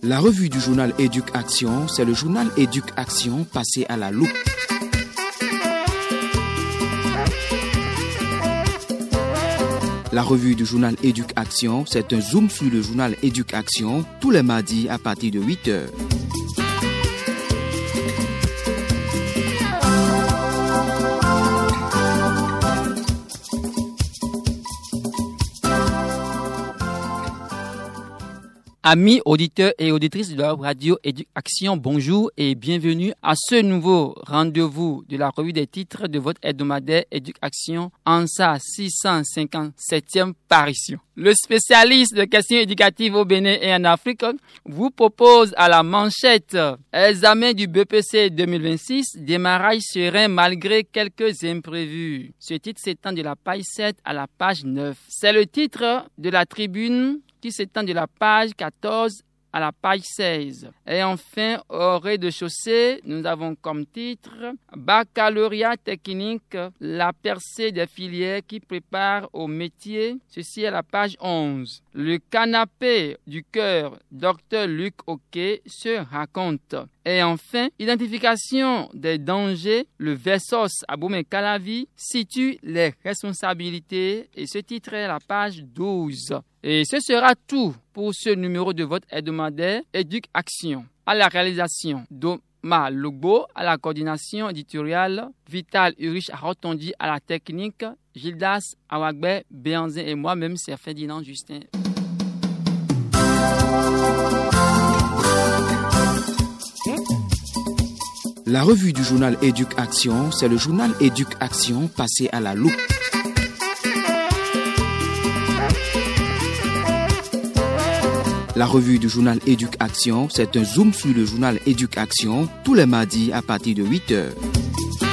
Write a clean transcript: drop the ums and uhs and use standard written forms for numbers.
La revue du journal Éduc-Action, c'est le journal Éduc-Action passé à la loupe. La revue du journal Éduc-Action, c'est un zoom sur le journal Éduc-Action tous les mardis à partir de 8h. Amis auditeurs et auditrices de la radio Éduc-Action, bonjour et bienvenue à ce nouveau rendez-vous de la revue des titres de votre hebdomadaire Éduc-Action en sa 657e parution. Le spécialiste de questions éducatives au Bénin et en Afrique vous propose à la manchette « Examen du BPC 2026, démarrage serein malgré quelques imprévus ». Ce titre s'étend de la page 7 à la page 9. C'est le titre de la tribune qui s'étend de la page 14 à la page 16. Et enfin, au rez-de-chaussée, nous avons comme titre « Baccalauréat technique, la percée des filières qui préparent au métier ». Ceci à la page 11. Le canapé du cœur, Dr Luc Oquet, se raconte. Et enfin, identification des dangers, le Versos Aboumé-Calavi situe les responsabilités et ce titre est à la page 12. Et ce sera tout pour ce numéro de votre hebdomadaire Éduc-Action. À la réalisation, Doma Logbo, à la coordination éditoriale, Vital Urich Rotondi à la technique, Gildas Awagbe, Béanzin et moi-même, c'est Ferdinand Justin. La revue du journal Éduc-Action, c'est le journal Éduc-Action passé à la loupe. La revue du journal Éduc-Action, c'est un zoom sur le journal Éduc-Action tous les mardis à partir de 8h.